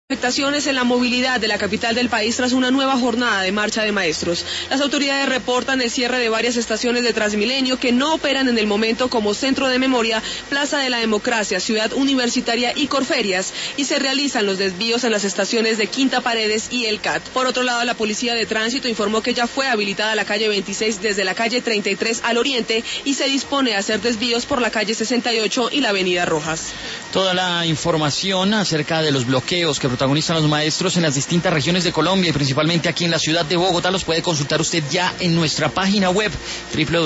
Afectaciones en la movilidad de la capital del país tras una nueva jornada de marcha de maestros. Las autoridades reportan el cierre de varias estaciones de Transmilenio que no operan en el momento como Centro de Memoria, Plaza de la Democracia, Ciudad Universitaria y Corferias, y se realizan los desvíos en las estaciones de Quinta Paredes y El CAT. Por otro lado, la Policía de Tránsito informó que ya fue habilitada la calle 26 desde la calle 33 al oriente y se dispone a hacer desvíos por la calle 68 y la avenida Rojas. Toda la información acerca de los bloqueos que protagonizan los maestros en las distintas regiones de Colombia y principalmente aquí en la ciudad de Bogotá los puede consultar usted ya en nuestra página web www